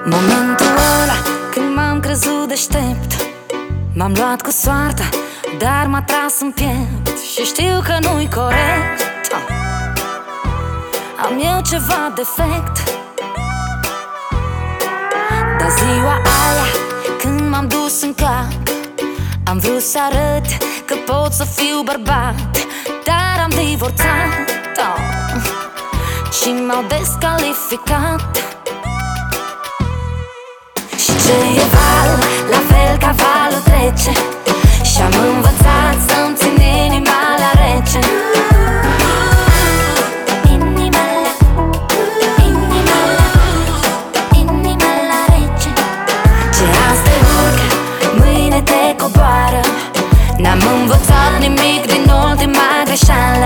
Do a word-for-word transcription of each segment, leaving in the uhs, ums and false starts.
Momentul ăla când m-am crezut deștept, m-am luat cu soarta, dar m-a tras în piept. Și știu că nu-i corect, am eu ceva defect. Dar ziua aia când m-am dus în cap, am vrut să arăt că pot să fiu bărbat, dar am divorțat și m-au descalificat. Și ce e val, la fel ca valul trece, și-am învățat să-mi țin inima la rece. Inima la, inima la, inima la rece. Ce azi te urcă, mâine te coboară, n-am învățat nimic din ultima greșeală.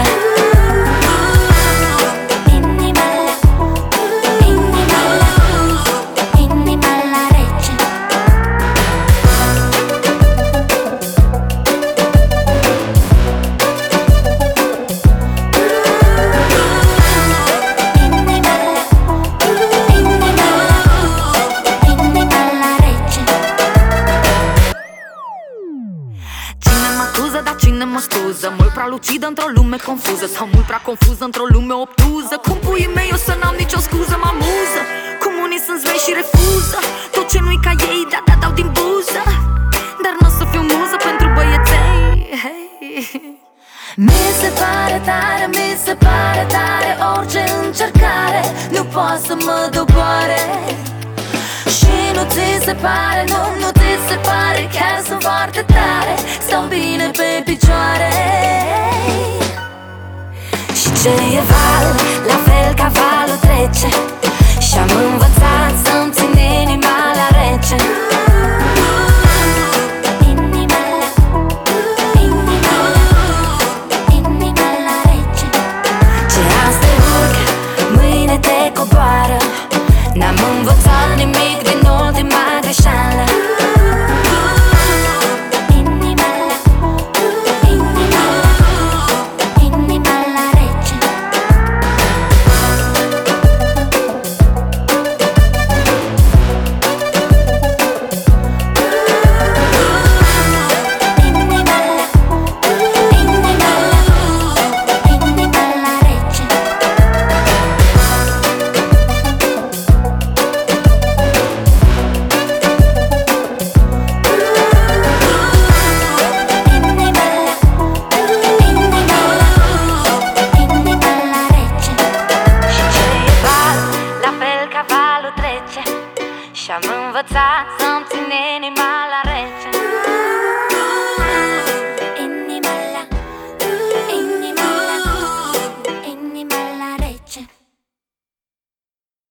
Dar cine mă scuză? Mult prea lucidă într-o lume confuză, sau mult prea confuză într-o lume obtuză? Cum puii mei o să n-am nicio scuză? Mă amuză cum unii sunt zvei și refuză tot ce nu-i ca ei, da-da dau din buză. Dar n-o să fiu muză pentru băieței, hey. Mi se pare tare, mi se pare tare, orice încercare nu poate să mă doboare. Și nu ți se pare, nu, nu ți se pare, chiar sunt foarte tare, stau bine pe picioare. Și ce e val, la fel ca valul trece, și-am învățat să-mi țin inima la rece. Inima la, inima la, inima la rece. Ce azi te urcă, mâine te coboară, n-am învățat nimic din ultima greșeală. Inima la, inima la, inima la rece. Inima la, inima la, inima la rece. Și-am învățat